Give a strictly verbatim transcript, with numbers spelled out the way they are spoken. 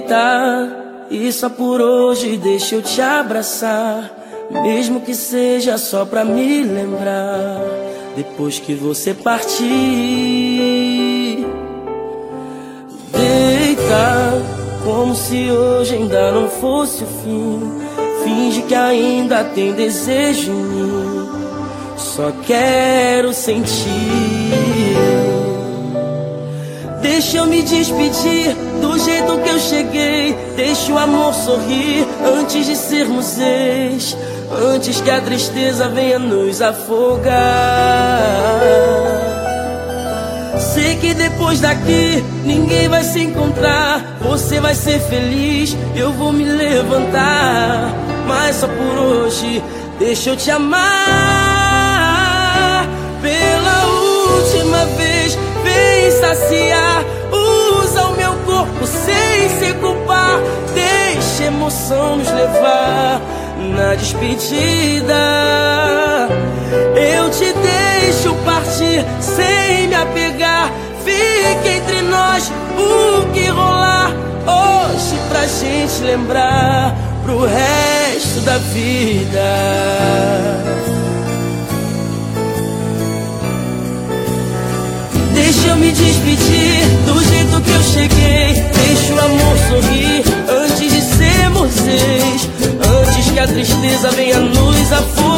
Deita e só por hoje deixa eu te abraçar, mesmo que seja só pra me lembrar depois que você partir. Deita como se hoje ainda não fosse o fim. Finge que ainda tem desejo em mim. Só quero sentir. Deixa eu me despedir do jeito que eu cheguei. Deixa o amor sorrir antes de sermos ex, antes que a tristeza venha nos afogar. Sei que depois daqui ninguém vai se encontrar. Você vai ser feliz, eu vou me levantar. Mas só por hoje deixa eu te amar. Pela última vez, vem saciar. Usa o meu corpo sem se culpar. Deixa a emoção nos levar na despedida. Eu te deixo partir sem me apegar. Fica entre nós o que rolar hoje pra gente lembrar pro resto da vida. Deixa eu me despedir do jeito que eu cheguei. Deixa o amor sorrir antes de sermos ex, antes que a tristeza venha nos afogar.